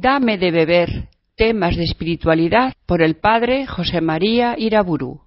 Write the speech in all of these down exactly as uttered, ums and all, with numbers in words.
Dame de beber, temas de espiritualidad, por el padre José María Iraburu.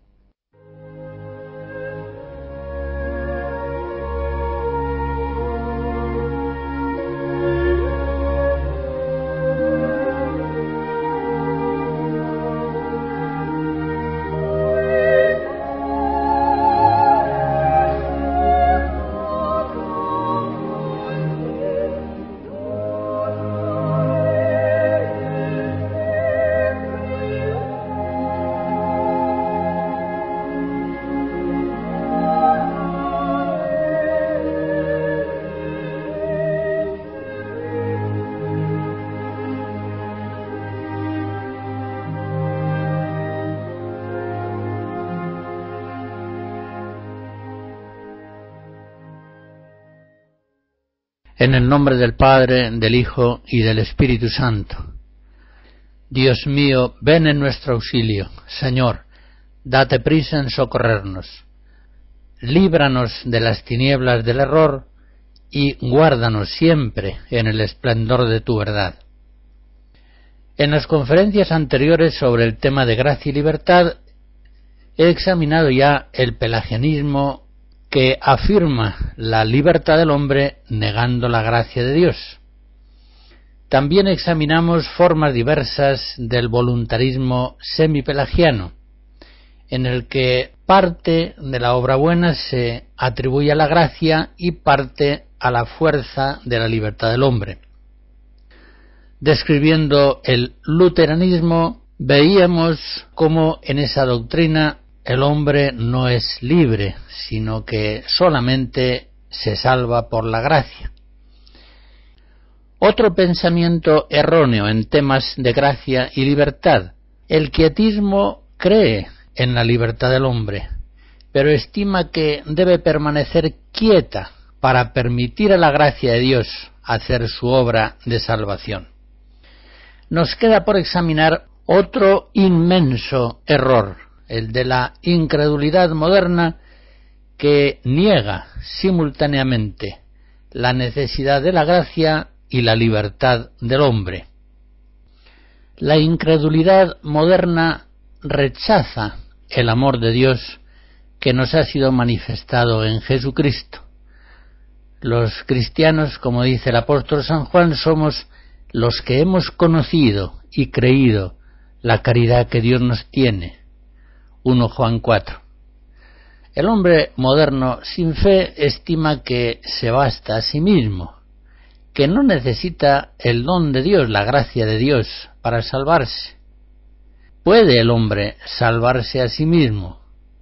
En el nombre del Padre, del Hijo y del Espíritu Santo. Dios mío, ven en nuestro auxilio. Señor, date prisa en socorrernos. Líbranos de las tinieblas del error y guárdanos siempre en el esplendor de tu verdad. En las conferencias anteriores sobre el tema de gracia y libertad he examinado ya el pelagianismo que afirma la libertad del hombre negando la gracia de Dios. También examinamos formas diversas del voluntarismo semipelagiano, en el que parte de la obra buena se atribuye a la gracia y parte a la fuerza de la libertad del hombre. Describiendo el luteranismo, veíamos cómo en esa doctrina el hombre no es libre, sino que solamente se salva por la gracia. Otro pensamiento erróneo en temas de gracia y libertad. El quietismo cree en la libertad del hombre, pero estima que debe permanecer quieta para permitir a la gracia de Dios hacer su obra de salvación. Nos queda por examinar otro inmenso error, el de la incredulidad moderna, que niega simultáneamente la necesidad de la gracia y la libertad del hombre. La incredulidad moderna rechaza el amor de Dios que nos ha sido manifestado en Jesucristo. Los cristianos, como dice el apóstol San Juan, somos los que hemos conocido y creído la caridad que Dios nos tiene. primero Juan cuatro. El hombre moderno sin fe estima que se basta a sí mismo, que no necesita el don de Dios, la gracia de Dios, para salvarse. ¿Puede el hombre salvarse a sí mismo?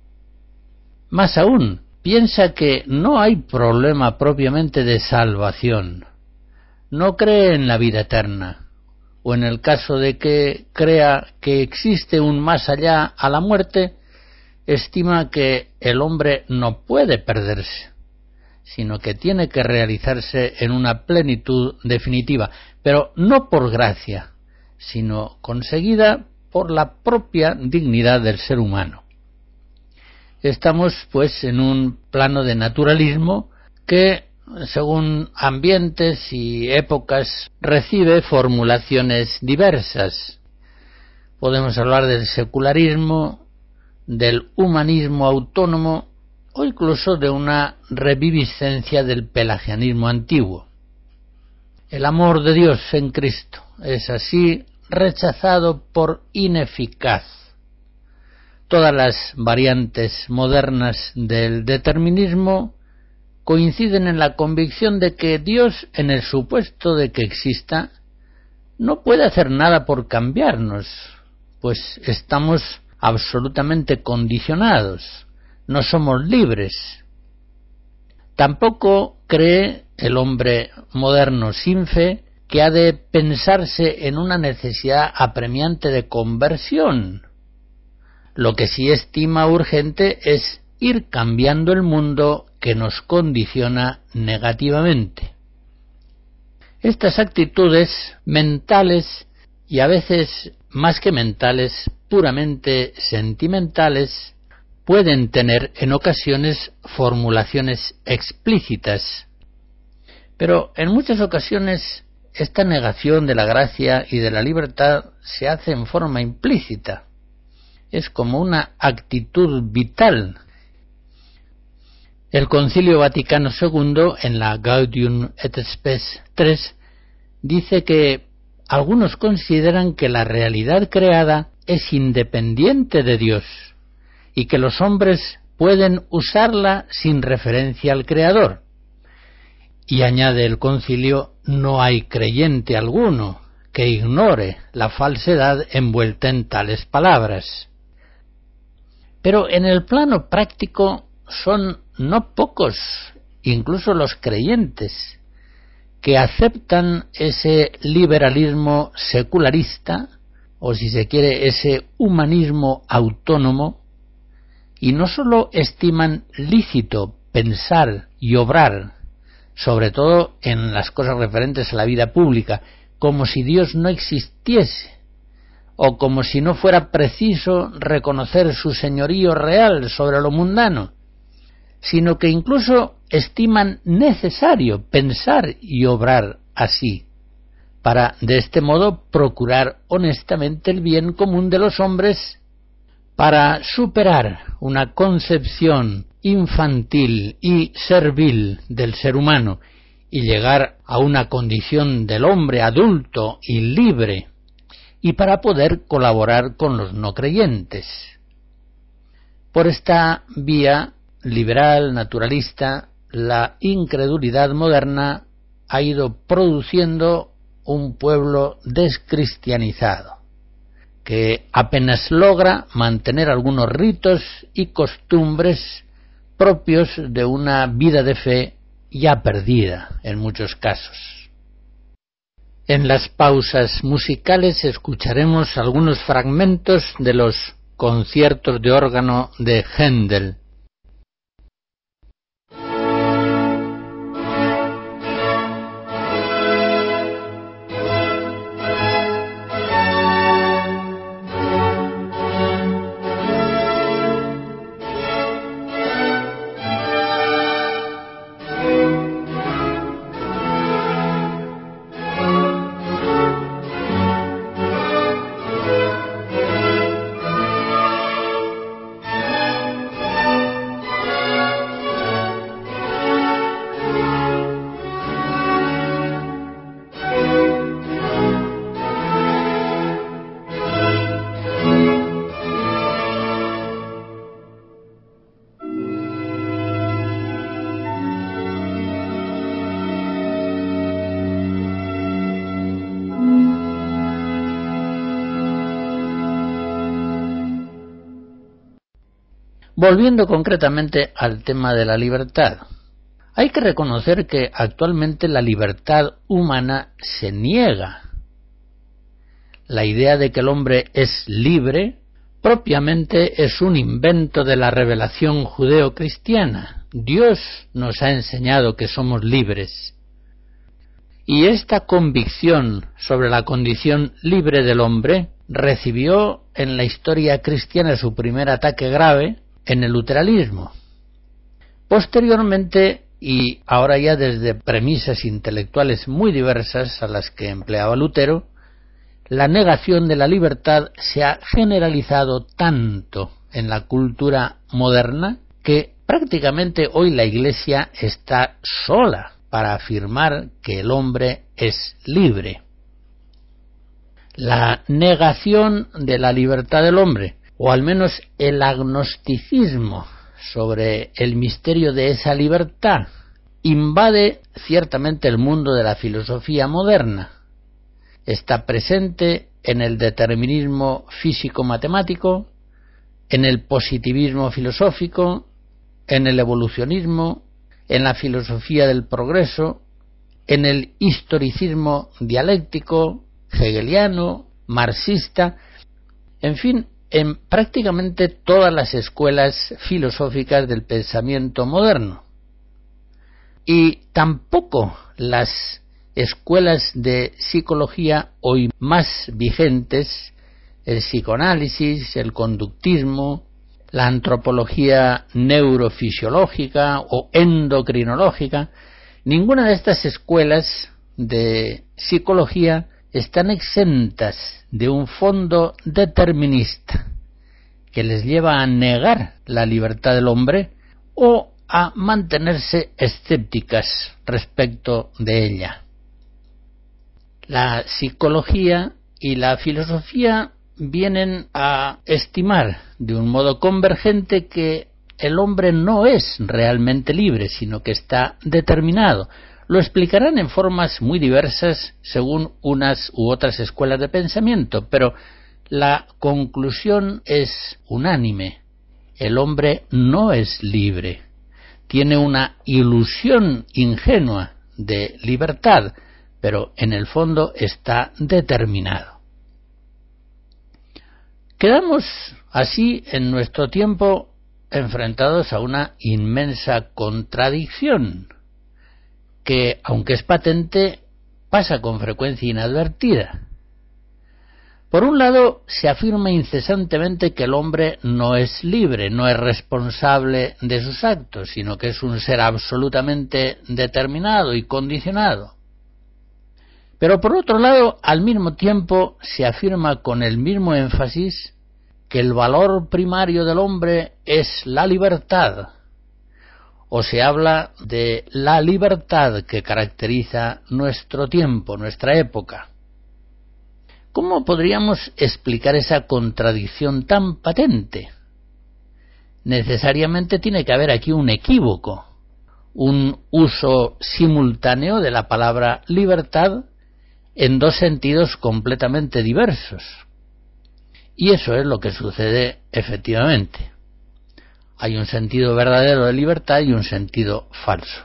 Más aún, piensa que no hay problema propiamente de salvación. No cree en la vida eterna, o en el caso de que crea que existe un más allá a la muerte, estima que el hombre no puede perderse, sino que tiene que realizarse en una plenitud definitiva, pero no por gracia, sino conseguida por la propia dignidad del ser humano. Estamos, pues, en un plano de naturalismo que, según ambientes y épocas, recibe formulaciones diversas. Podemos hablar del secularismo, del humanismo autónomo o incluso de una reviviscencia del pelagianismo antiguo. El amor de Dios en Cristo es así rechazado por ineficaz. Todas las variantes modernas del determinismo coinciden en la convicción de que Dios, en el supuesto de que exista, no puede hacer nada por cambiarnos, pues estamos absolutamente condicionados, no somos libres. Tampoco cree el hombre moderno sin fe que ha de pensarse en una necesidad apremiante de conversión. Lo que sí estima urgente es ir cambiando el mundo que nos condiciona negativamente. Estas actitudes mentales, y a veces más que mentales, puramente sentimentales, pueden tener en ocasiones formulaciones explícitas, pero en muchas ocasiones esta negación de la gracia y de la libertad se hace en forma implícita. Es como una actitud vital. El Concilio Vaticano segundo, en la Gaudium et Spes tres, dice que algunos consideran que la realidad creada es independiente de Dios y que los hombres pueden usarla sin referencia al Creador. Y añade el concilio, no hay creyente alguno que ignore la falsedad envuelta en tales palabras. Pero en el plano práctico son no pocos, incluso los creyentes, que aceptan ese liberalismo secularista, o si se quiere, ese humanismo autónomo, y no sólo estiman lícito pensar y obrar, sobre todo en las cosas referentes a la vida pública, como si Dios no existiese, o como si no fuera preciso reconocer su señorío real sobre lo mundano, sino que incluso estiman necesario pensar y obrar así, para de este modo procurar honestamente el bien común de los hombres, para superar una concepción infantil y servil del ser humano y llegar a una condición del hombre adulto y libre, y para poder colaborar con los no creyentes. Por esta vía liberal, naturalista, la incredulidad moderna ha ido produciendo un pueblo descristianizado, que apenas logra mantener algunos ritos y costumbres propios de una vida de fe ya perdida en muchos casos. En las pausas musicales escucharemos algunos fragmentos de los conciertos de órgano de Händel. Volviendo concretamente al tema de la libertad, hay que reconocer que actualmente la libertad humana se niega. La idea de que el hombre es libre propiamente es un invento de la revelación judeo-cristiana. Dios nos ha enseñado que somos libres. Y esta convicción sobre la condición libre del hombre recibió en la historia cristiana su primer ataque grave en el luteranismo. Posteriormente, y ahora ya desde premisas intelectuales muy diversas a las que empleaba Lutero, la negación de la libertad se ha generalizado tanto en la cultura moderna que prácticamente hoy la Iglesia está sola para afirmar que el hombre es libre. La negación de la libertad del hombre, o al menos el agnosticismo sobre el misterio de esa libertad, invade ciertamente el mundo de la filosofía moderna. Está presente en el determinismo físico-matemático, en el positivismo filosófico, en el evolucionismo, en la filosofía del progreso, en el historicismo dialéctico, hegeliano, marxista, en fin, en prácticamente todas las escuelas filosóficas del pensamiento moderno. Y tampoco las escuelas de psicología hoy más vigentes, el psicoanálisis, el conductismo, la antropología neurofisiológica o endocrinológica, ninguna de estas escuelas de psicología están exentas de un fondo determinista que les lleva a negar la libertad del hombre o a mantenerse escépticas respecto de ella. La psicología y la filosofía vienen a estimar de un modo convergente que el hombre no es realmente libre, sino que está determinado. Lo explicarán en formas muy diversas según unas u otras escuelas de pensamiento, pero la conclusión es unánime. El hombre no es libre. Tiene una ilusión ingenua de libertad, pero en el fondo está determinado. Quedamos así en nuestro tiempo enfrentados a una inmensa contradicción que, aunque es patente, pasa con frecuencia inadvertida. Por un lado, se afirma incesantemente que el hombre no es libre, no es responsable de sus actos, sino que es un ser absolutamente determinado y condicionado. Pero por otro lado, al mismo tiempo, se afirma con el mismo énfasis que el valor primario del hombre es la libertad, o se habla de la libertad que caracteriza nuestro tiempo, nuestra época. ¿Cómo podríamos explicar esa contradicción tan patente? Necesariamente tiene que haber aquí un equívoco, un uso simultáneo de la palabra libertad en dos sentidos completamente diversos. Y eso es lo que sucede efectivamente. Hay un sentido verdadero de libertad y un sentido falso.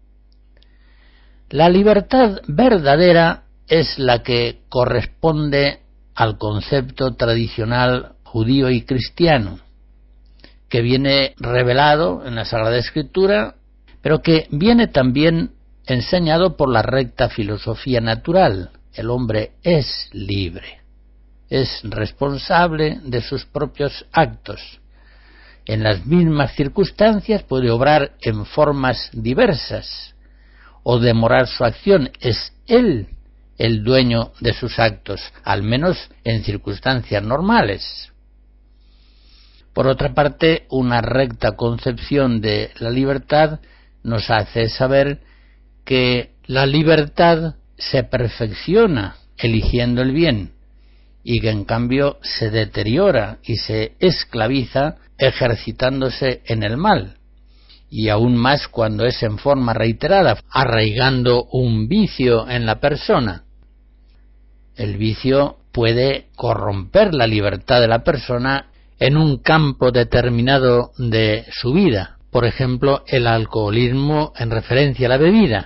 La libertad verdadera es la que corresponde al concepto tradicional judío y cristiano, que viene revelado en la Sagrada Escritura, pero que viene también enseñado por la recta filosofía natural. El hombre es libre, es responsable de sus propios actos. En las mismas circunstancias puede obrar en formas diversas o demorar su acción. Es él el dueño de sus actos, al menos en circunstancias normales. Por otra parte, una recta concepción de la libertad nos hace saber que la libertad se perfecciona eligiendo el bien y que en cambio se deteriora y se esclaviza ejercitándose en el mal, y aún más cuando es en forma reiterada, arraigando un vicio en la persona. El vicio puede corromper la libertad de la persona en un campo determinado de su vida, por ejemplo, el alcoholismo en referencia a la bebida.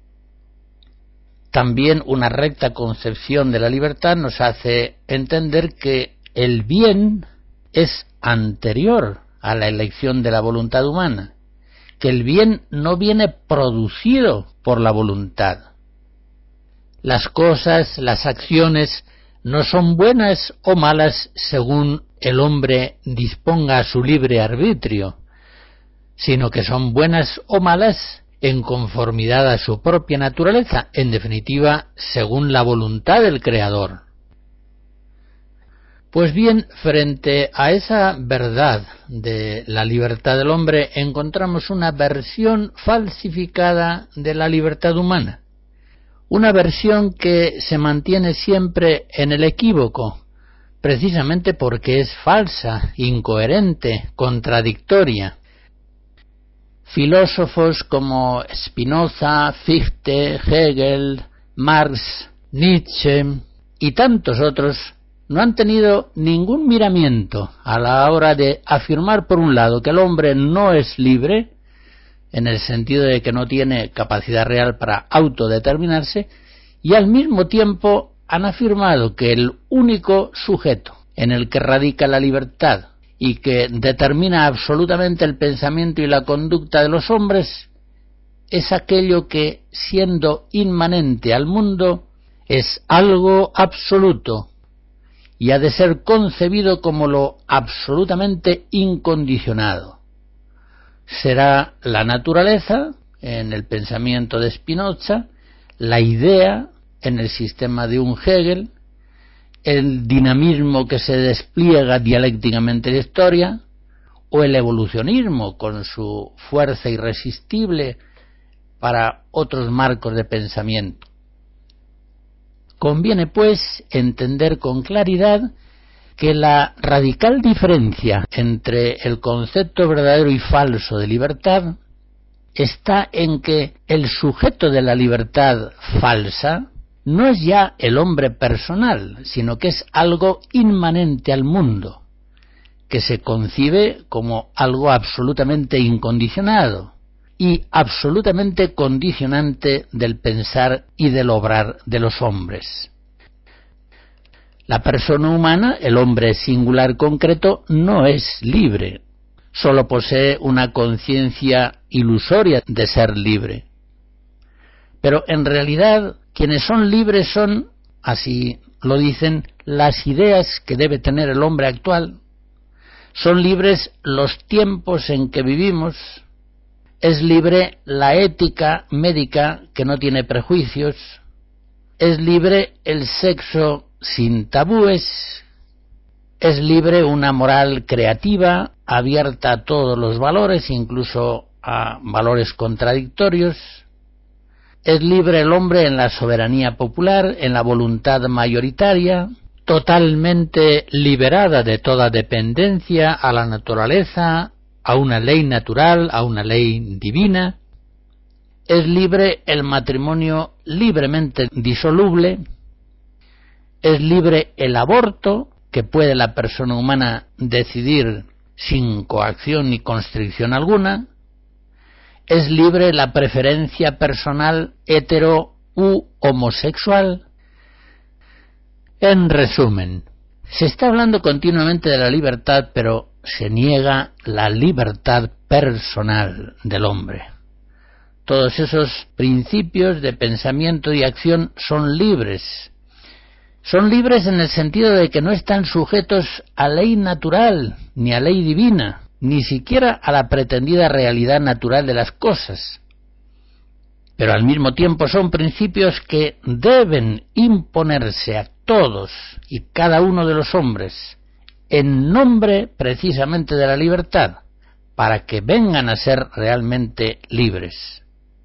También una recta concepción de la libertad nos hace entender que el bien es anterior a la elección de la voluntad humana, que el bien no viene producido por la voluntad. Las cosas, las acciones, no son buenas o malas según el hombre disponga a su libre arbitrio, sino que son buenas o malas en conformidad a su propia naturaleza, en definitiva, según la voluntad del Creador. Pues bien, frente a esa verdad de la libertad del hombre, encontramos una versión falsificada de la libertad humana, una versión que se mantiene siempre en el equívoco, precisamente porque es falsa, incoherente, contradictoria. Filósofos como Spinoza, Fichte, Hegel, Marx, Nietzsche y tantos otros no han tenido ningún miramiento a la hora de afirmar, por un lado, que el hombre no es libre, en el sentido de que no tiene capacidad real para autodeterminarse, y al mismo tiempo han afirmado que el único sujeto en el que radica la libertad y que determina absolutamente el pensamiento y la conducta de los hombres es aquello que, siendo inmanente al mundo, es algo absoluto y ha de ser concebido como lo absolutamente incondicionado. Será la naturaleza, en el pensamiento de Spinoza, la idea en el sistema de un Hegel, el dinamismo que se despliega dialécticamente en la historia, o el evolucionismo con su fuerza irresistible para otros marcos de pensamiento. Conviene, pues, entender con claridad que la radical diferencia entre el concepto verdadero y falso de libertad está en que el sujeto de la libertad falsa no es ya el hombre personal, sino que es algo inmanente al mundo, que se concibe como algo absolutamente incondicionado y absolutamente condicionante del pensar y del obrar de los hombres. La persona humana, el hombre singular concreto, no es libre, solo posee una conciencia ilusoria de ser libre. Pero en realidad, quienes son libres son, así lo dicen, las ideas que debe tener el hombre actual. Son libres los tiempos en que vivimos, es libre la ética médica que no tiene prejuicios, es libre el sexo sin tabúes, es libre una moral creativa, abierta a todos los valores, incluso a valores contradictorios, es libre el hombre en la soberanía popular, en la voluntad mayoritaria, totalmente liberada de toda dependencia a la naturaleza, a una ley natural, a una ley divina. Es libre el matrimonio libremente disoluble. Es libre el aborto, que puede la persona humana decidir sin coacción ni constricción alguna. Es libre la preferencia personal hetero u homosexual. En resumen, se está hablando continuamente de la libertad, pero se niega la libertad personal del hombre. Todos esos principios de pensamiento y acción son libres. Son libres en el sentido de que no están sujetos a ley natural, ni a ley divina, ni siquiera a la pretendida realidad natural de las cosas. Pero al mismo tiempo son principios que deben imponerse a todos y cada uno de los hombres en nombre precisamente de la libertad, para que vengan a ser realmente libres.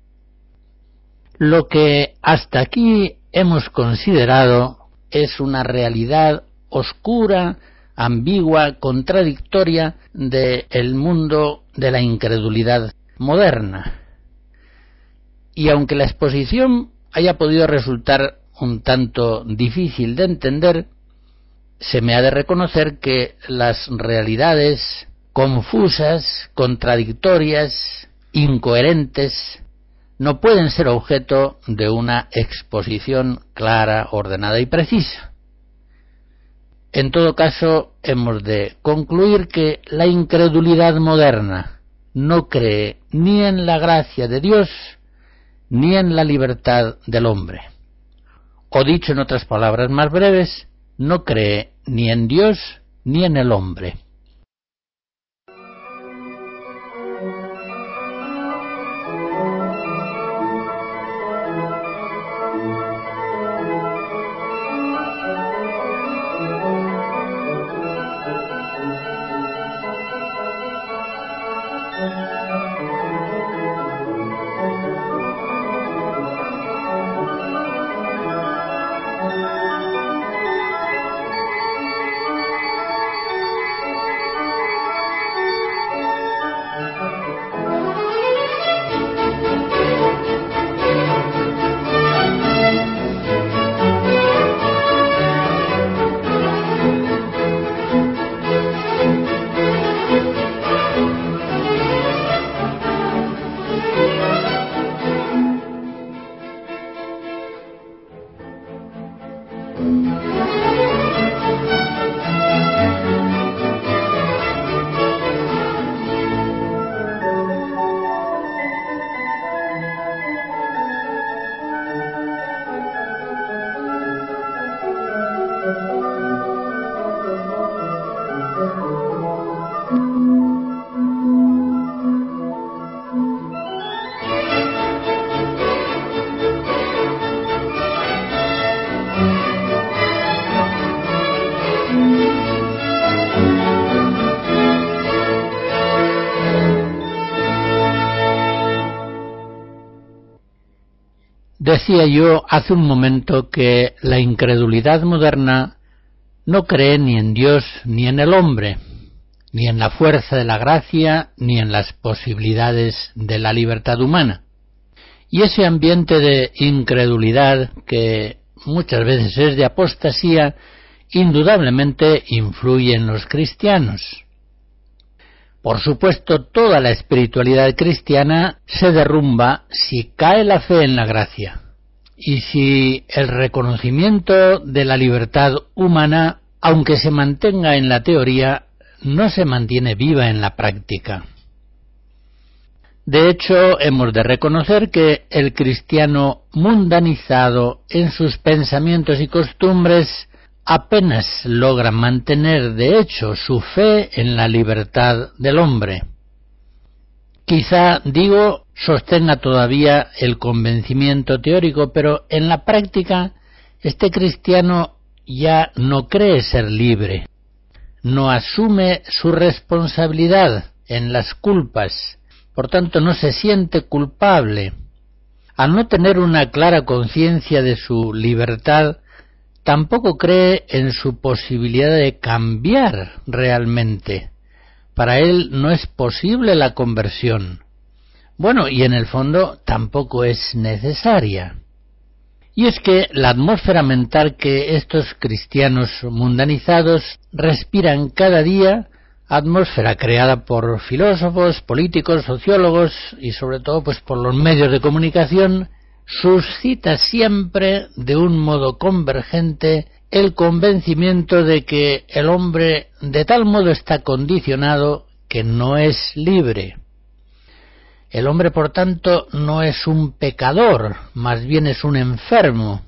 Lo que hasta aquí hemos considerado es una realidad oscura, ambigua, contradictoria del mundo de la incredulidad moderna. Y aunque la exposición haya podido resultar un tanto difícil de entender, se me ha de reconocer que las realidades confusas, contradictorias, incoherentes, no pueden ser objeto de una exposición clara, ordenada y precisa. En todo caso, hemos de concluir que la incredulidad moderna no cree ni en la gracia de Dios ni en la libertad del hombre. O dicho en otras palabras más breves, no cree ni en Dios ni en el hombre. Decía yo hace un momento que la incredulidad moderna no cree ni en Dios ni en el hombre, ni en la fuerza de la gracia, ni en las posibilidades de la libertad humana. Y ese ambiente de incredulidad, que muchas veces es de apostasía, indudablemente influye en los cristianos. Por supuesto, toda la espiritualidad cristiana se derrumba si cae la fe en la gracia, y si el reconocimiento de la libertad humana, aunque se mantenga en la teoría, no se mantiene viva en la práctica. De hecho, hemos de reconocer que el cristiano mundanizado en sus pensamientos y costumbres apenas logra mantener de hecho su fe en la libertad del hombre. Quizá, digo, sostenga todavía el convencimiento teórico, pero en la práctica este cristiano ya no cree ser libre, no asume su responsabilidad en las culpas, por tanto no se siente culpable. Al no tener una clara conciencia de su libertad, tampoco cree en su posibilidad de cambiar realmente. Para él no es posible la conversión. Bueno, y en el fondo tampoco es necesaria. Y es que la atmósfera mental que estos cristianos mundanizados respiran cada día, atmósfera creada por filósofos, políticos, sociólogos y sobre todo pues por los medios de comunicación, suscita siempre de un modo convergente el convencimiento de que el hombre de tal modo está condicionado que no es libre. El hombre, por tanto, no es un pecador, más bien es un enfermo.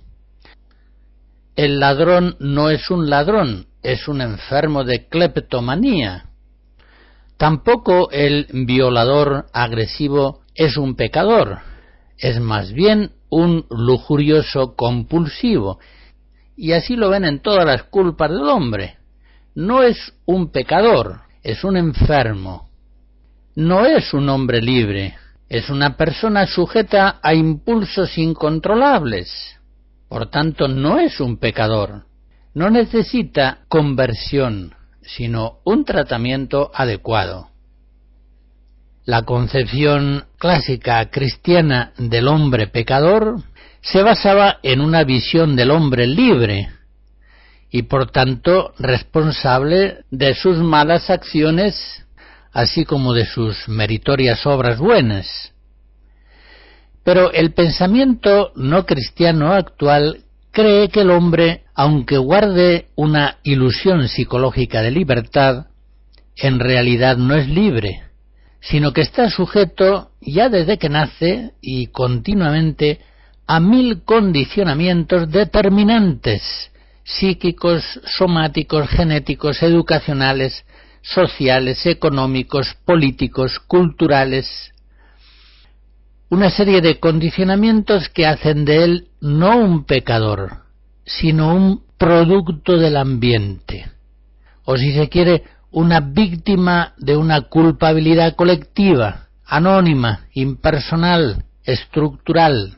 El ladrón no es un ladrón, es un enfermo de cleptomanía. Tampoco el violador agresivo es un pecador, es más bien un lujurioso compulsivo, y así lo ven en todas las culpas del hombre. No es un pecador, es un enfermo. No es un hombre libre, es una persona sujeta a impulsos incontrolables. Por tanto, no es un pecador. No necesita conversión, sino un tratamiento adecuado. La concepción clásica cristiana del hombre pecador se basaba en una visión del hombre libre y por tanto responsable de sus malas acciones, así como de sus meritorias obras buenas. Pero el pensamiento no cristiano actual cree que el hombre, aunque guarde una ilusión psicológica de libertad, en realidad no es libre, sino que está sujeto ya desde que nace y continuamente a mil condicionamientos determinantes, psíquicos, somáticos, genéticos, educacionales, sociales, económicos, políticos, culturales. Una serie de condicionamientos que hacen de él no un pecador, sino un producto del ambiente, o si se quiere, una víctima de una culpabilidad colectiva, anónima, impersonal, estructural.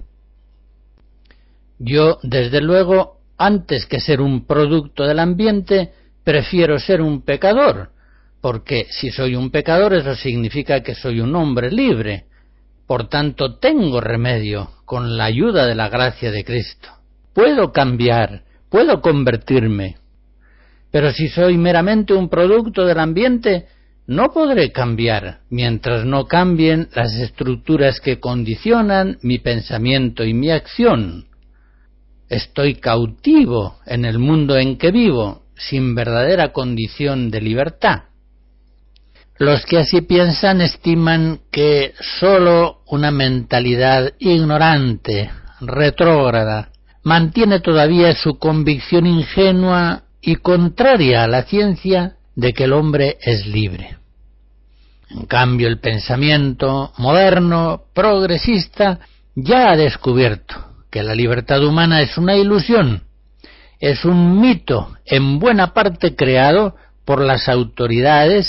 Yo, desde luego, antes que ser un producto del ambiente, prefiero ser un pecador, porque si soy un pecador eso significa que soy un hombre libre. Por tanto, tengo remedio con la ayuda de la gracia de Cristo. Puedo cambiar, puedo convertirme. Pero si soy meramente un producto del ambiente, no podré cambiar mientras no cambien las estructuras que condicionan mi pensamiento y mi acción. Estoy cautivo en el mundo en que vivo, sin verdadera condición de libertad. Los que así piensan estiman que sólo una mentalidad ignorante, retrógrada, mantiene todavía su convicción ingenua y contraria a la ciencia de que el hombre es libre. En cambio, el pensamiento moderno, progresista, ya ha descubierto que la libertad humana es una ilusión, es un mito en buena parte creado por las autoridades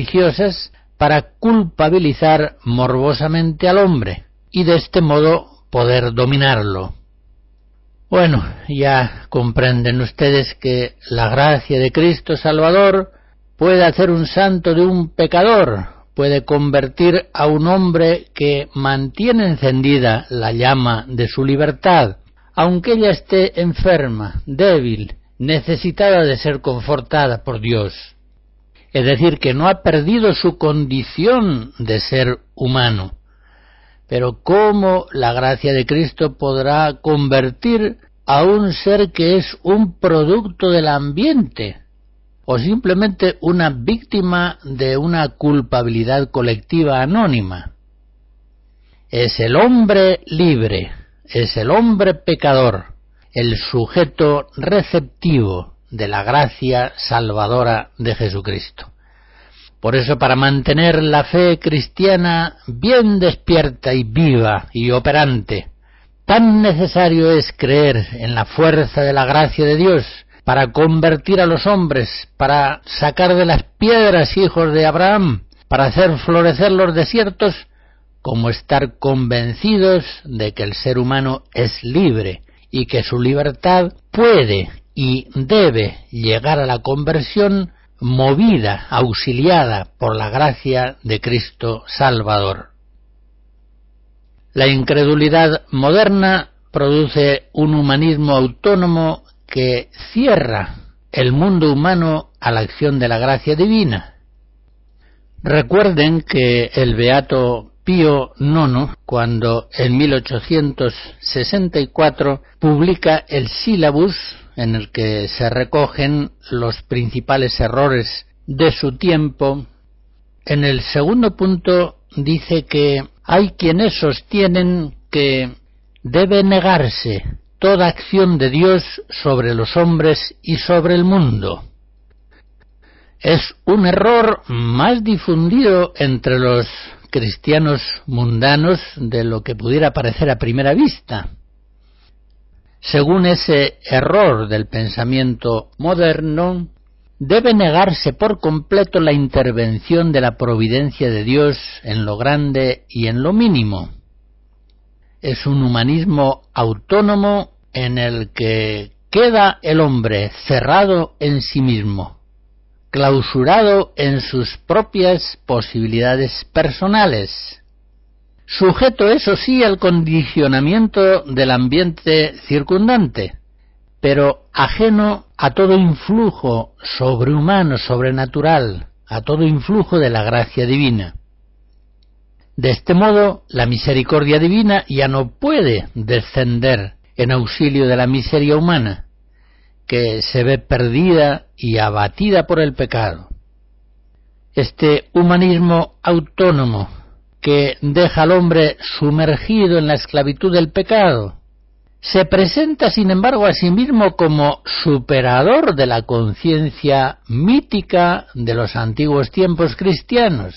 religiosas para culpabilizar morbosamente al hombre y de este modo poder dominarlo. Bueno, ya comprenden ustedes que la gracia de Cristo Salvador puede hacer un santo de un pecador, puede convertir a un hombre que mantiene encendida la llama de su libertad, aunque ella esté enferma, débil, necesitada de ser confortada por Dios. Es decir, que no ha perdido su condición de ser humano. Pero ¿cómo la gracia de Cristo podrá convertir a un ser que es un producto del ambiente o simplemente una víctima de una culpabilidad colectiva anónima? Es el hombre libre, es el hombre pecador, el sujeto receptivo de la gracia salvadora de Jesucristo. Por eso, para mantener la fe cristiana bien despierta y viva y operante, tan necesario es creer en la fuerza de la gracia de Dios para convertir a los hombres, para sacar de las piedras hijos de Abraham, para hacer florecer los desiertos, como estar convencidos de que el ser humano es libre y que su libertad puede y debe llegar a la conversión movida, auxiliada por la gracia de Cristo Salvador. La incredulidad moderna produce un humanismo autónomo que cierra el mundo humano a la acción de la gracia divina. Recuerden que el beato Pío nono, cuando en mil ochocientos sesenta y cuatro publica el Sílabus, en el que se recogen los principales errores de su tiempo, en el segundo punto dice que hay quienes sostienen que debe negarse toda acción de Dios sobre los hombres y sobre el mundo. Es un error más difundido entre los cristianos mundanos de lo que pudiera parecer a primera vista. Según ese error del pensamiento moderno, debe negarse por completo la intervención de la providencia de Dios en lo grande y en lo mínimo. Es un humanismo autónomo en el que queda el hombre cerrado en sí mismo, clausurado en sus propias posibilidades personales, sujeto, eso sí, al condicionamiento del ambiente circundante, pero ajeno a todo influjo sobrehumano, sobrenatural, a todo influjo de la gracia divina. De este modo, la misericordia divina ya no puede descender en auxilio de la miseria humana, que se ve perdida y abatida por el pecado. Este humanismo autónomo que deja al hombre sumergido en la esclavitud del pecado, se presenta sin embargo a sí mismo como superador de la conciencia mítica de los antiguos tiempos cristianos.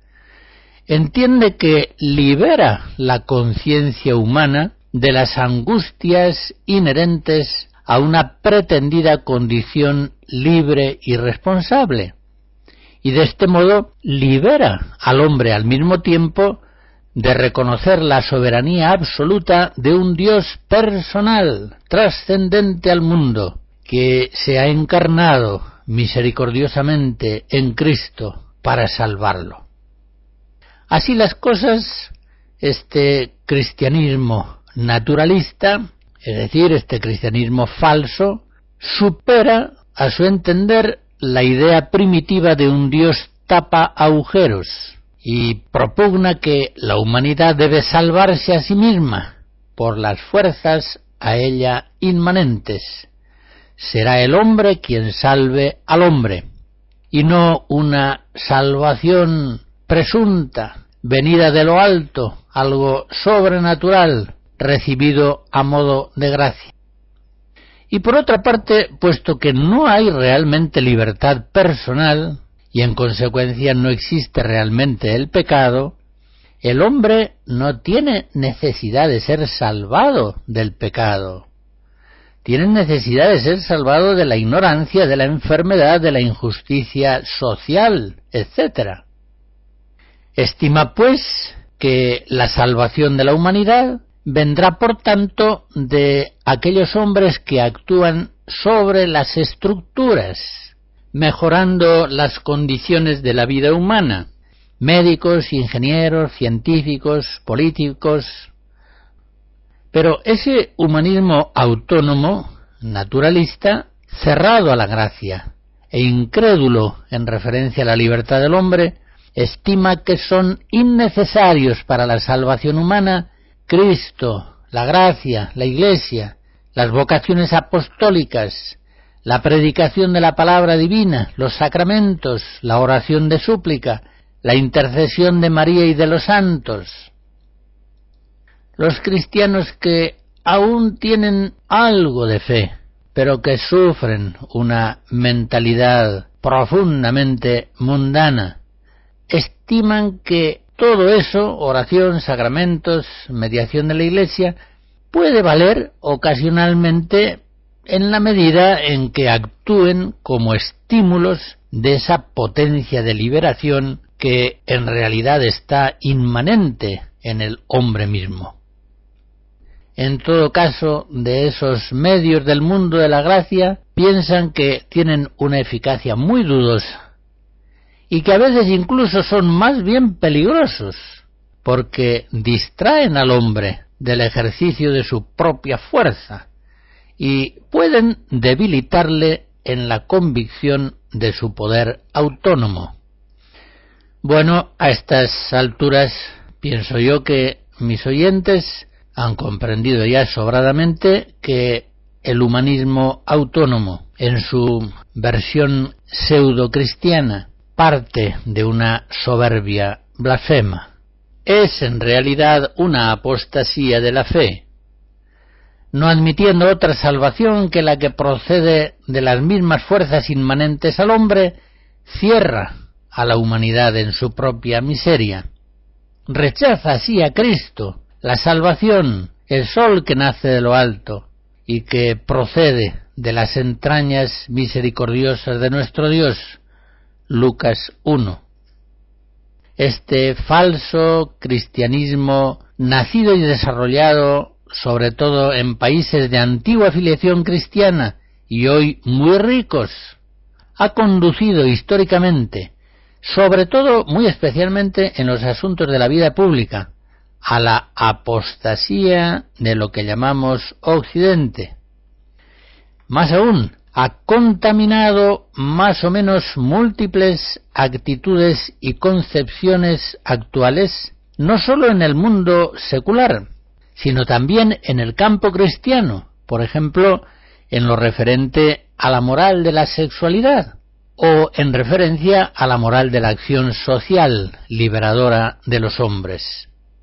Entiende que libera la conciencia humana de las angustias inherentes a una pretendida condición libre y responsable, y de este modo libera al hombre al mismo tiempo de reconocer la soberanía absoluta de un Dios personal, trascendente al mundo, que se ha encarnado misericordiosamente en Cristo para salvarlo. Así las cosas, este cristianismo naturalista, es decir, este cristianismo falso, supera, a su entender, la idea primitiva de un Dios tapa agujeros y propugna que la humanidad debe salvarse a sí misma por las fuerzas a ella inmanentes. Será el hombre quien salve al hombre, y no una salvación presunta, venida de lo alto, algo sobrenatural, recibido a modo de gracia. Y por otra parte, puesto que no hay realmente libertad personal, y en consecuencia no existe realmente el pecado, el hombre no tiene necesidad de ser salvado del pecado. Tiene necesidad de ser salvado de la ignorancia, de la enfermedad, de la injusticia social, etcétera. Estima, pues, que la salvación de la humanidad vendrá por tanto de aquellos hombres que actúan sobre las estructuras, mejorando las condiciones de la vida humana, médicos, ingenieros, científicos, políticos. Pero ese humanismo autónomo, naturalista, cerrado a la gracia e incrédulo en referencia a la libertad del hombre, estima que son innecesarios para la salvación humana Cristo, la gracia, la Iglesia, las vocaciones apostólicas, la predicación de la palabra divina, los sacramentos, la oración de súplica, la intercesión de María y de los santos. Los cristianos que aún tienen algo de fe, pero que sufren una mentalidad profundamente mundana, estiman que todo eso, oración, sacramentos, mediación de la Iglesia, puede valer ocasionalmente en la medida en que actúen como estímulos de esa potencia de liberación que en realidad está inmanente en el hombre mismo. En todo caso, de esos medios del mundo de la gracia, piensan que tienen una eficacia muy dudosa y que a veces incluso son más bien peligrosos, porque distraen al hombre del ejercicio de su propia fuerza y pueden debilitarle en la convicción de su poder autónomo. Bueno, a estas alturas pienso yo que mis oyentes han comprendido ya sobradamente que el humanismo autónomo, en su versión pseudo-cristiana, parte de una soberbia blasfema. Es en realidad una apostasía de la fe, no admitiendo otra salvación que la que procede de las mismas fuerzas inmanentes al hombre, cierra a la humanidad en su propia miseria. Rechaza así a Cristo, la salvación, el sol que nace de lo alto y que procede de las entrañas misericordiosas de nuestro Dios. Lucas uno. Este falso cristianismo, nacido y desarrollado sobre todo en países de antigua filiación cristiana y hoy muy ricos, ha conducido históricamente, sobre todo muy especialmente en los asuntos de la vida pública, a la apostasía de lo que llamamos Occidente. Más aún, ha contaminado más o menos múltiples actitudes y concepciones actuales, no sólo en el mundo secular, sino también en el campo cristiano, por ejemplo, en lo referente a la moral de la sexualidad, o en referencia a la moral de la acción social liberadora de los hombres.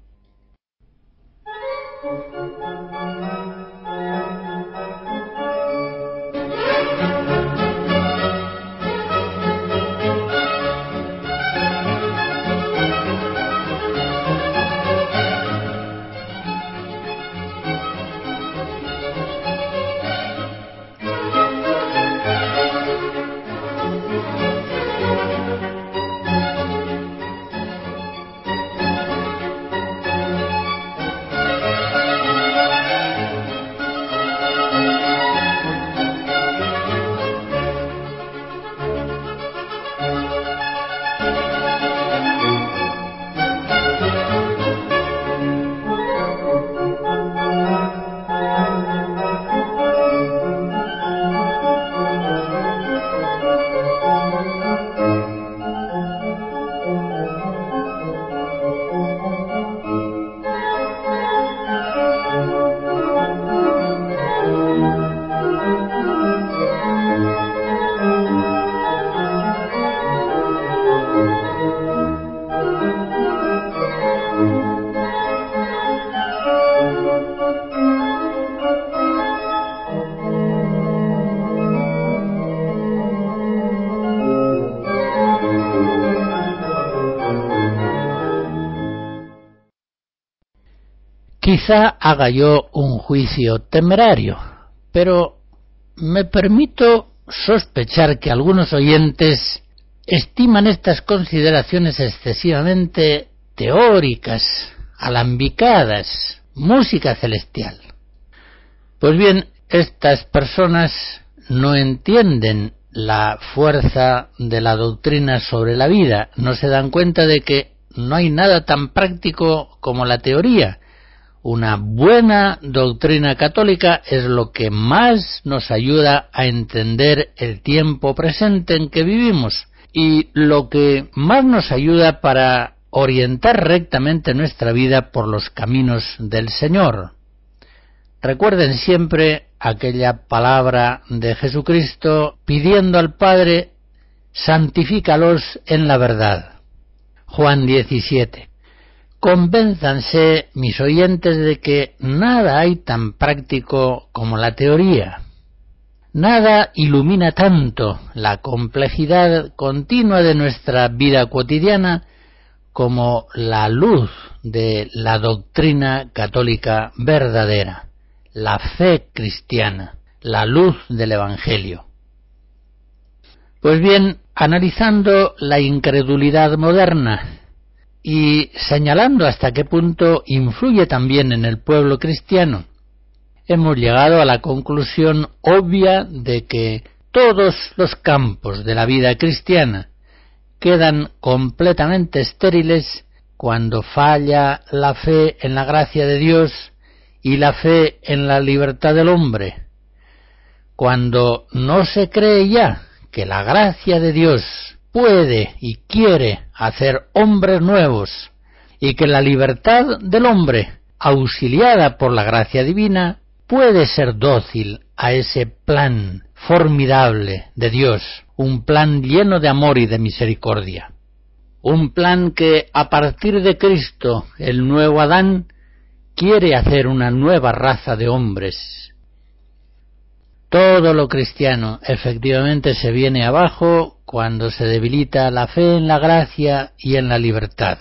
Quizá haga yo un juicio temerario, pero me permito sospechar que algunos oyentes estiman estas consideraciones excesivamente teóricas, alambicadas, música celestial. Pues bien, estas personas no entienden la fuerza de la doctrina sobre la vida, no se dan cuenta de que no hay nada tan práctico como la teoría. Una buena doctrina católica es lo que más nos ayuda a entender el tiempo presente en que vivimos y lo que más nos ayuda para orientar rectamente nuestra vida por los caminos del Señor. Recuerden siempre aquella palabra de Jesucristo pidiendo al Padre: santifícalos en la verdad. Juan diecisiete. Convénzanse, mis oyentes, de que nada hay tan práctico como la teoría. Nada ilumina tanto la complejidad continua de nuestra vida cotidiana como la luz de la doctrina católica verdadera, la fe cristiana, la luz del Evangelio. Pues bien, analizando la incredulidad moderna y señalando hasta qué punto influye también en el pueblo cristiano, hemos llegado a la conclusión obvia de que todos los campos de la vida cristiana quedan completamente estériles cuando falla la fe en la gracia de Dios y la fe en la libertad del hombre, cuando no se cree ya que la gracia de Dios puede y quiere hacer hombres nuevos y que la libertad del hombre, auxiliada por la gracia divina, puede ser dócil a ese plan formidable de Dios, un plan lleno de amor y de misericordia, un plan que a partir de Cristo, el nuevo Adán, quiere hacer una nueva raza de hombres. Todo lo cristiano efectivamente se viene abajo cuando se debilita la fe en la gracia y en la libertad.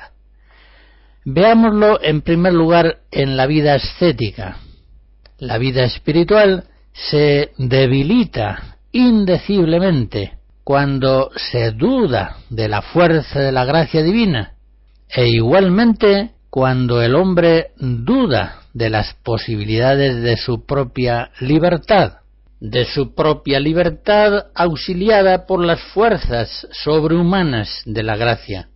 Veámoslo en primer lugar en la vida ascética. La vida espiritual se debilita indeciblemente cuando se duda de la fuerza de la gracia divina, e igualmente cuando el hombre duda de las posibilidades de su propia libertad, de su propia libertad auxiliada por las fuerzas sobrehumanas de la gracia.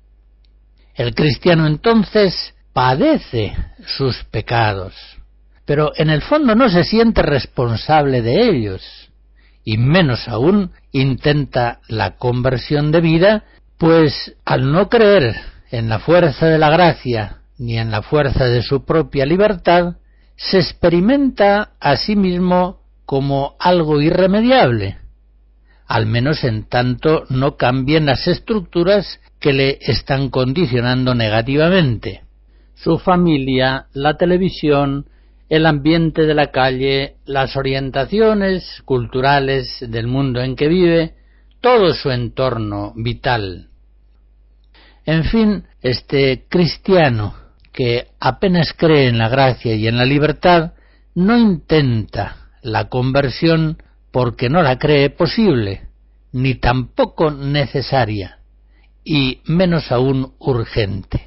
El cristiano entonces padece sus pecados, pero en el fondo no se siente responsable de ellos, y menos aún intenta la conversión de vida, pues al no creer en la fuerza de la gracia ni en la fuerza de su propia libertad, se experimenta a sí mismo como algo irremediable, al menos en tanto no cambien las estructuras que le están condicionando negativamente. Su familia, la televisión, el ambiente de la calle, las orientaciones culturales del mundo en que vive, todo su entorno vital. En fin, este cristiano que apenas cree en la gracia y en la libertad, no intenta la conversión porque no la cree posible, ni tampoco necesaria, y menos aún urgente.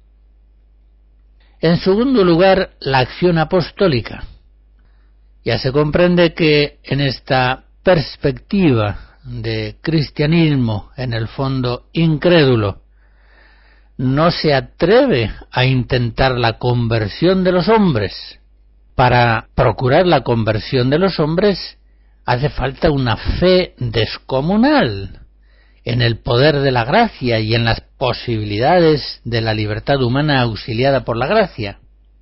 En segundo lugar, la acción apostólica. Ya se comprende que en esta perspectiva de cristianismo, en el fondo incrédulo, no se atreve a intentar la conversión de los hombres. Para procurar la conversión de los hombres hace falta una fe descomunal en el poder de la gracia y en las posibilidades de la libertad humana auxiliada por la gracia.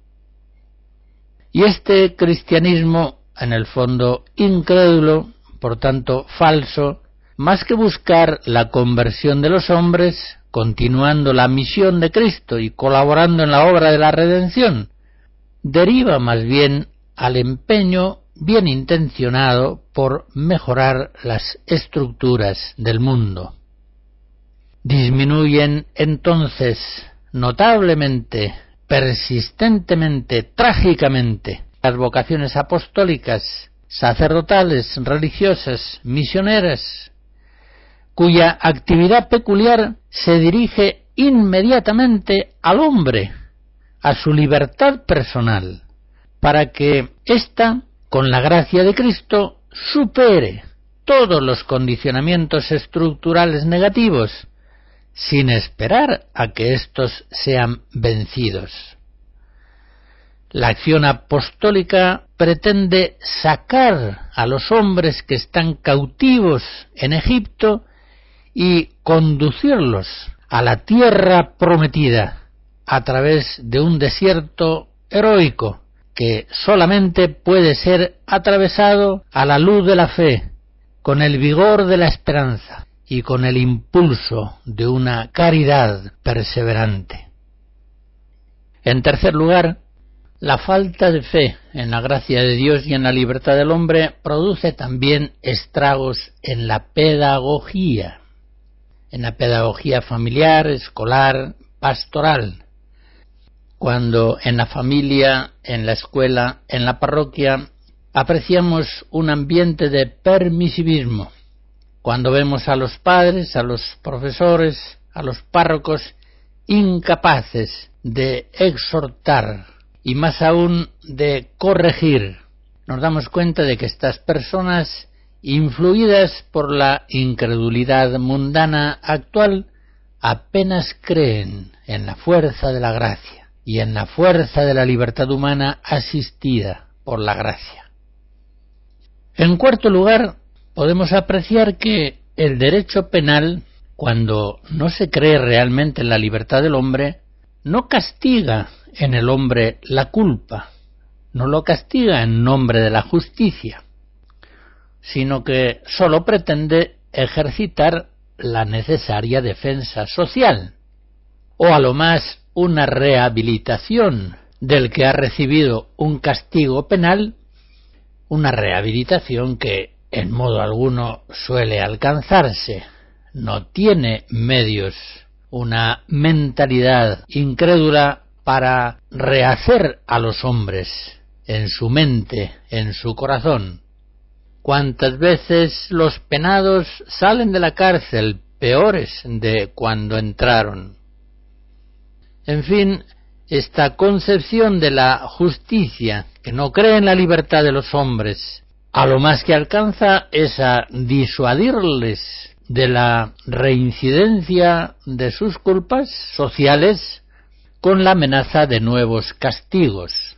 Y este cristianismo, en el fondo incrédulo, por tanto falso, más que buscar la conversión de los hombres, continuando la misión de Cristo y colaborando en la obra de la redención, deriva más bien al empeño bien intencionado por mejorar las estructuras del mundo. Disminuyen entonces notablemente, persistentemente, trágicamente, las vocaciones apostólicas, sacerdotales, religiosas, misioneras, cuya actividad peculiar se dirige inmediatamente al hombre, a su libertad personal, para que ésta, con la gracia de Cristo, supere todos los condicionamientos estructurales negativos, sin esperar a que éstos sean vencidos. La acción apostólica pretende sacar a los hombres que están cautivos en Egipto y conducirlos a la tierra prometida a través de un desierto heroico que solamente puede ser atravesado a la luz de la fe, con el vigor de la esperanza y con el impulso de una caridad perseverante. En tercer lugar, la falta de fe en la gracia de Dios y en la libertad del hombre produce también estragos en la pedagogía, en la pedagogía familiar, escolar, pastoral. Cuando en la familia, en la escuela, en la parroquia, apreciamos un ambiente de permisivismo, cuando vemos a los padres, a los profesores, a los párrocos incapaces de exhortar y más aún de corregir, nos damos cuenta de que estas personas, influidas por la incredulidad mundana actual, apenas creen en la fuerza de la gracia y en la fuerza de la libertad humana asistida por la gracia. En cuarto lugar, podemos apreciar que el derecho penal, cuando no se cree realmente en la libertad del hombre, no castiga en el hombre la culpa, no lo castiga en nombre de la justicia, sino que sólo pretende ejercitar la necesaria defensa social, o a lo más una rehabilitación del que ha recibido un castigo penal, una rehabilitación que en modo alguno suele alcanzarse, no tiene medios, una mentalidad incrédula para rehacer a los hombres en su mente, en su corazón. ¿Cuántas veces los penados salen de la cárcel peores de cuando entraron? En fin, esta concepción de la justicia, que no cree en la libertad de los hombres, a lo más que alcanza es a disuadirles de la reincidencia de sus culpas sociales con la amenaza de nuevos castigos.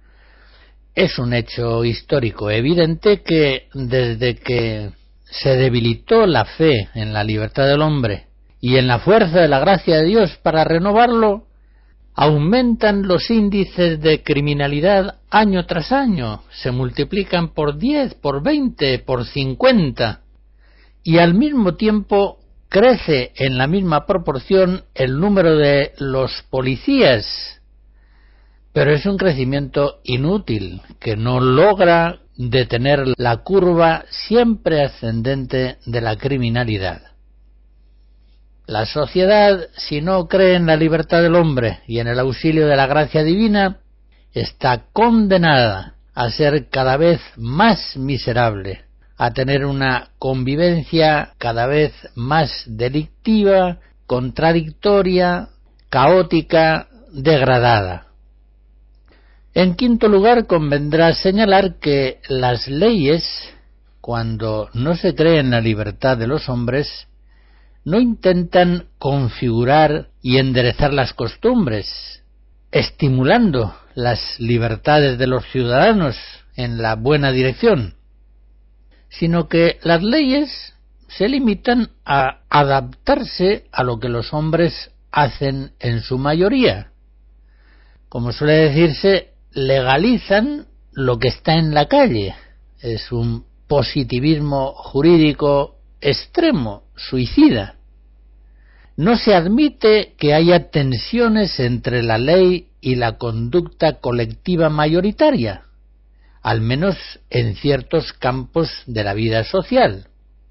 Es un hecho histórico evidente que desde que se debilitó la fe en la libertad del hombre y en la fuerza de la gracia de Dios para renovarlo, aumentan los índices de criminalidad año tras año, se multiplican por diez, por veinte, por cincuenta, y al mismo tiempo crece en la misma proporción el número de los policías. Pero es un crecimiento inútil, que no logra detener la curva siempre ascendente de la criminalidad. La sociedad, si no cree en la libertad del hombre y en el auxilio de la gracia divina, está condenada a ser cada vez más miserable, a tener una convivencia cada vez más delictiva, contradictoria, caótica, degradada. En quinto lugar, convendrá señalar que las leyes, cuando no se cree en la libertad de los hombres, no intentan configurar y enderezar las costumbres, estimulando las libertades de los ciudadanos en la buena dirección, sino que las leyes se limitan a adaptarse a lo que los hombres hacen en su mayoría. Como suele decirse, legalizan lo que está en la calle. Es un positivismo jurídico extremo, suicida. No se admite que haya tensiones entre la ley y la conducta colectiva mayoritaria, al menos en ciertos campos de la vida social.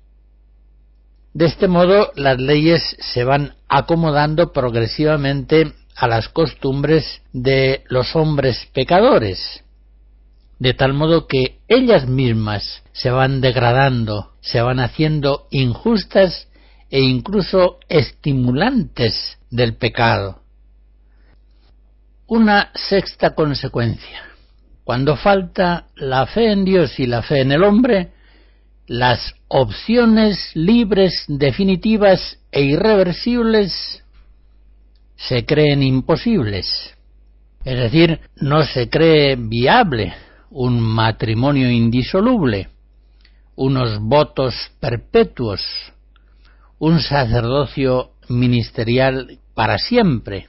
De este modo, las leyes se van acomodando progresivamente a las costumbres de los hombres pecadores, de tal modo que ellas mismas se van degradando, se van haciendo injustas e incluso estimulantes del pecado. una sexta consecuencia. Cuando falta la fe en Dios y la fe en el hombre, las opciones libres, definitivas e irreversibles se creen imposibles. Es decir, no se cree viable un matrimonio indisoluble, unos votos perpetuos, un sacerdocio ministerial para siempre.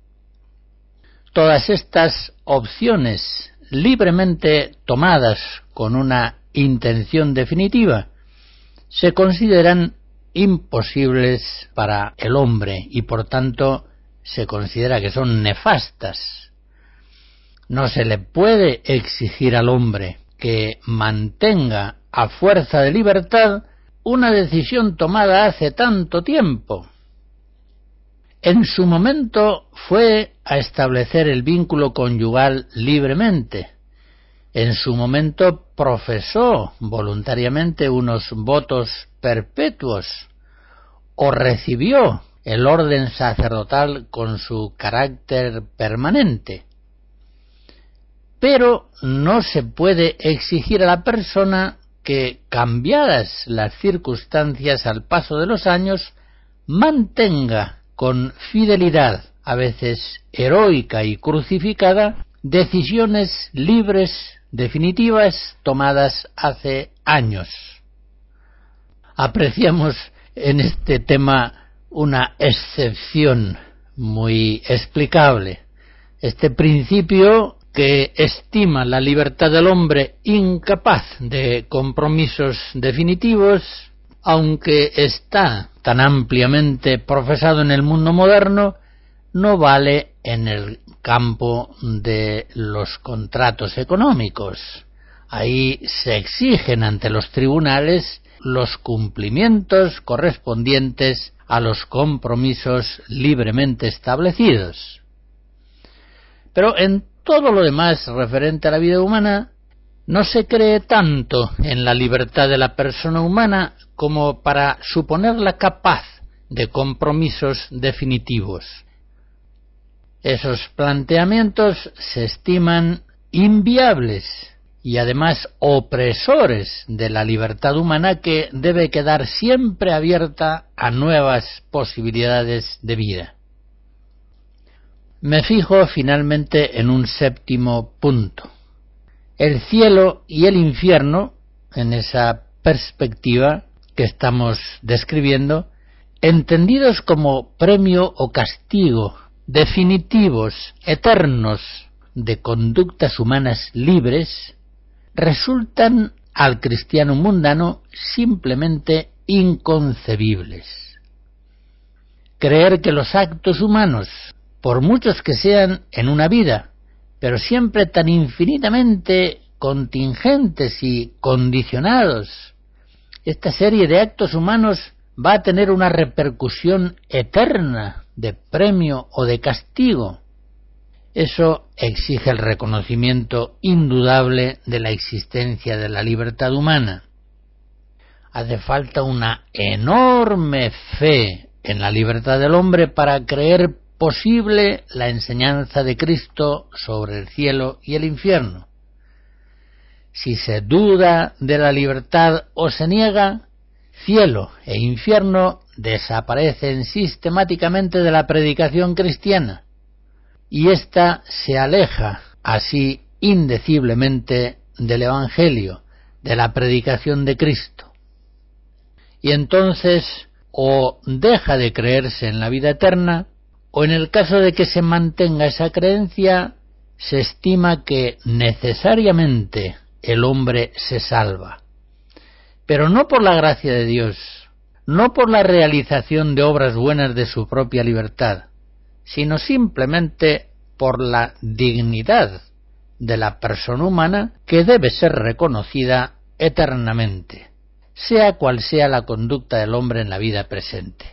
Todas estas opciones libremente tomadas con una intención definitiva se consideran imposibles para el hombre y por tanto se considera que son nefastas. No se le puede exigir al hombre que mantenga a fuerza de libertad una decisión tomada hace tanto tiempo. En su momento fue a establecer el vínculo conyugal libremente. En su momento profesó voluntariamente unos votos perpetuos o recibió el orden sacerdotal con su carácter permanente. Pero no se puede exigir a la persona que, cambiadas las circunstancias al paso de los años, mantenga con fidelidad, a veces heroica y crucificada, decisiones libres, definitivas, tomadas hace años. Apreciamos en este tema una excepción muy explicable. Este principio que estima la libertad del hombre incapaz de compromisos definitivos, aunque está tan ampliamente profesado en el mundo moderno, no vale en el campo de los contratos económicos. Ahí se exigen ante los tribunales los cumplimientos correspondientes a los compromisos libremente establecidos. Pero en todo lo demás referente a la vida humana, no se cree tanto en la libertad de la persona humana como para suponerla capaz de compromisos definitivos. Esos planteamientos se estiman inviables y además opresores de la libertad humana, que debe quedar siempre abierta a nuevas posibilidades de vida. Me fijo finalmente en un séptimo punto. El cielo y el infierno, en esa perspectiva que estamos describiendo, entendidos como premio o castigo definitivos, eternos, de conductas humanas libres, resultan al cristiano mundano simplemente inconcebibles. Creer que los actos humanos, por muchos que sean en una vida, pero siempre tan infinitamente contingentes y condicionados, esta serie de actos humanos va a tener una repercusión eterna de premio o de castigo. Eso exige el reconocimiento indudable de la existencia de la libertad humana. Hace falta una enorme fe en la libertad del hombre para creer posible la enseñanza de Cristo sobre el cielo y el infierno. Si se duda de la libertad o se niega, cielo e infierno desaparecen sistemáticamente de la predicación cristiana, y ésta se aleja así indeciblemente del Evangelio, de la predicación de Cristo. Y entonces o deja de creerse en la vida eterna, o en el caso de que se mantenga esa creencia, se estima que necesariamente el hombre se salva. Pero no por la gracia de Dios, no por la realización de obras buenas de su propia libertad, sino simplemente por la dignidad de la persona humana, que debe ser reconocida eternamente, sea cual sea la conducta del hombre en la vida presente.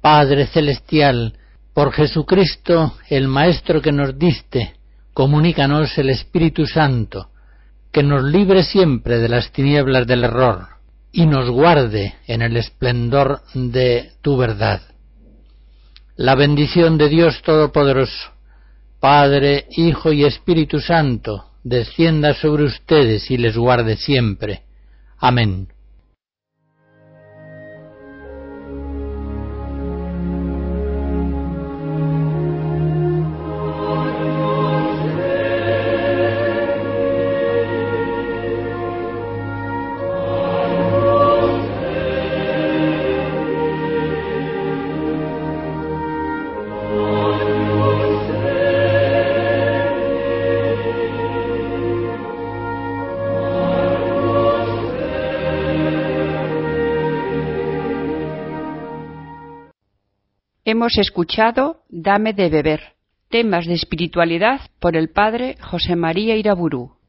Padre celestial, por Jesucristo, el Maestro que nos diste, comunícanos el Espíritu Santo, que nos libre siempre de las tinieblas del error y nos guarde en el esplendor de tu verdad. La bendición de Dios Todopoderoso, Padre, Hijo y Espíritu Santo, descienda sobre ustedes y les guarde siempre. Amén. Hemos escuchado Dame de beber, temas de espiritualidad por el padre José María Iraburu.